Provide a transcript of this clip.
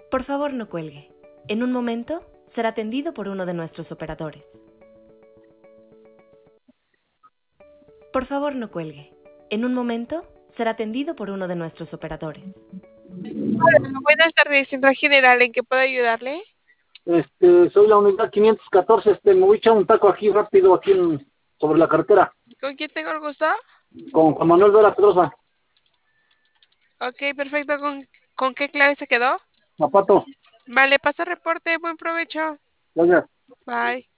Por favor, no cuelgue. En un momento será atendido por uno de nuestros operadores. Por favor, no cuelgue. En un momento será atendido por uno de nuestros operadores. Hola, buenas tardes, Central General, ¿en qué puedo ayudarle? Soy la unidad 514, me voy a echar un taco aquí rápido, sobre la carretera, ¿Con quién tengo el gusto? con Juan Manuel Vera Pedrosa, Ok, perfecto, ¿con qué clave se quedó? Zapato, Vale, pasa reporte, buen provecho. gracias. Bye.